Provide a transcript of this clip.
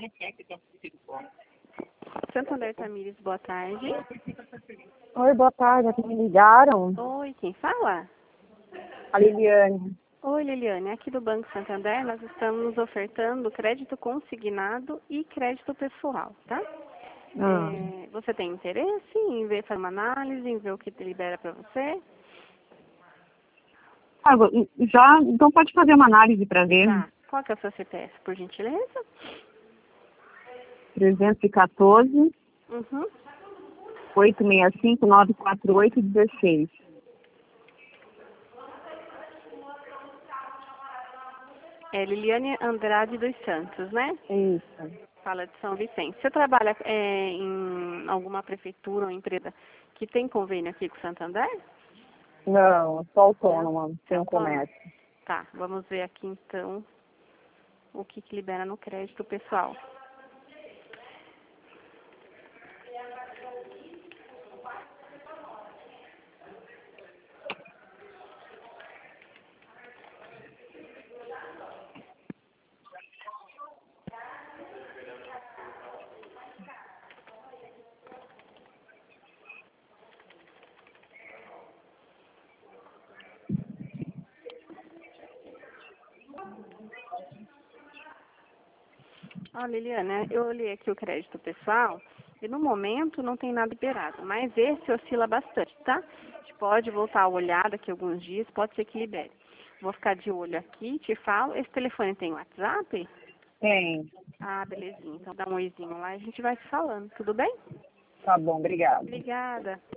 Santander Tamires, boa tarde. Oi, boa tarde, aqui me ligaram. Oi, quem fala? A Liliane. Oi, Liliane, aqui do Banco Santander nós estamos ofertando crédito consignado e crédito pessoal, tá? Você tem interesse em ver, fazer uma análise, em ver o que libera para você? Já, então pode fazer uma análise para ver. Tá. Qual que é o seu CPF, por gentileza? 314 Uhum. 865 948 16. É Liliane Andrade dos Santos, né? Isso. Fala de São Vicente. Você trabalha em alguma prefeitura ou empresa que tem convênio aqui com o Santander? Não, sou autônoma, tenho comércio. Tá, vamos ver aqui então o que libera no crédito pessoal. Ó, Liliana, eu olhei aqui o crédito pessoal e no momento não tem nada liberado, mas esse oscila bastante, tá? A gente pode voltar a olhar daqui a alguns dias, pode ser que libere. Vou ficar de olho aqui, te falo. Esse telefone tem WhatsApp? Tem. Ah, belezinha. Então dá um oizinho lá e a gente vai se falando, tudo bem? Tá bom, obrigada. Obrigada.